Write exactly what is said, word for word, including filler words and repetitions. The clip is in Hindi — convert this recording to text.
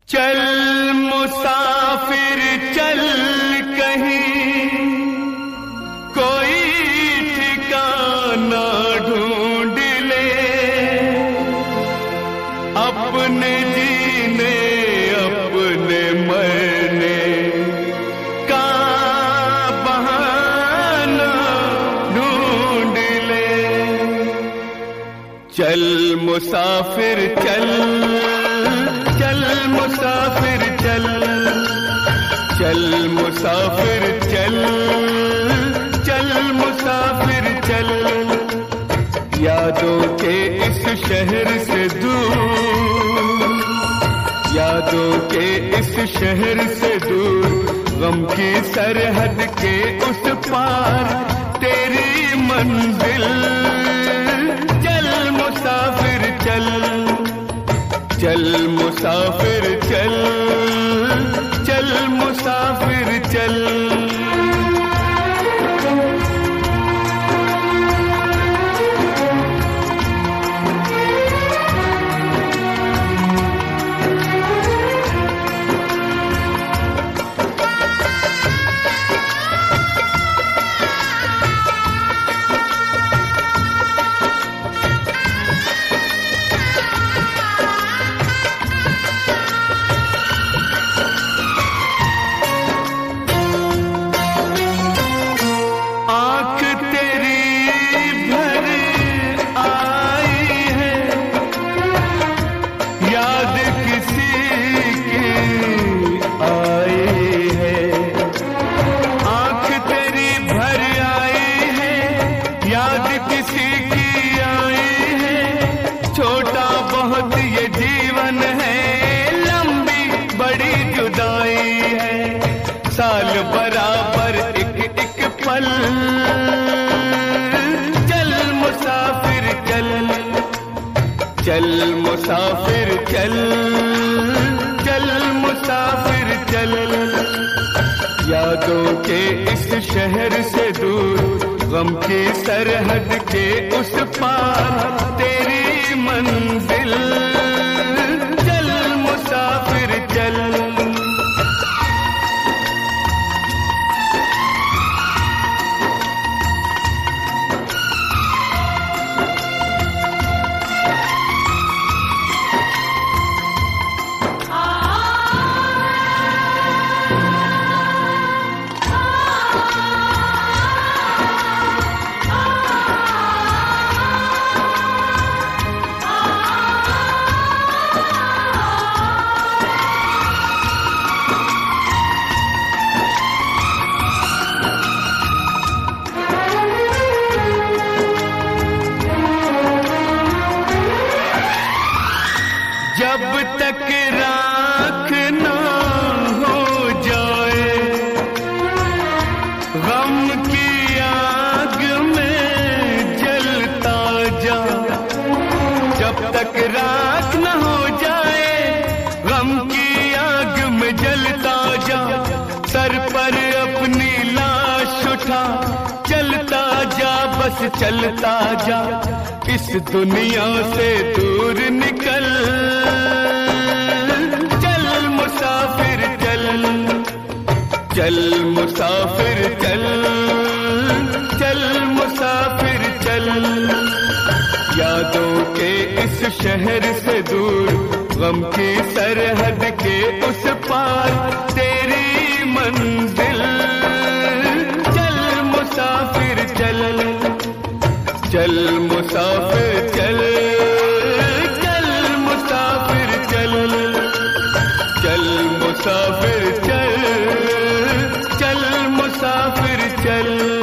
चल मुसाफिर चल कहीं, कोई ठिकाना ढूंढ ले, अपने जीने अपने मरने का बहाना ढूंढ ले। चल मुसाफिर चल, चल मुसाफिर चल, चल मुसाफिर चल, चल मुसाफिर चल। यादों के इस शहर से दूर, यादों के इस शहर से दूर, गम की सरहद के उस पार तेरी मंजिल। चल मुसाफिर चल, चल मुसाफिर चल, चल मुसाफिर चल। साल बराबर एक एक पल, चल मुसाफिर चल, चल मुसाफिर चल, चल मुसाफिर चल। यादों के इस शहर से दूर, गम की सरहद के उस पार तेरी मंजिल। चल मुसाफिर चल। जब तक राख ना हो जाए गम की आग में जलता जा, जब तक राख ना हो जाए गम की आग में जलता जा। सर पर अपनी लाश उठा चलता जा, बस चलता जा। इस दुनिया से दूर निकल, चल मुसाफिर चल, चल मुसाफिर चल, चल मुसाफिर चल। यादों के इस शहर से दूर, गम की सरहद के उस पार तेरी मंजिल। चल मुसाफिर चल, चल मुसाफिर चल, चल मुसाफिर चल, चल मुसाफिर चल, चल मुसाफिर चल।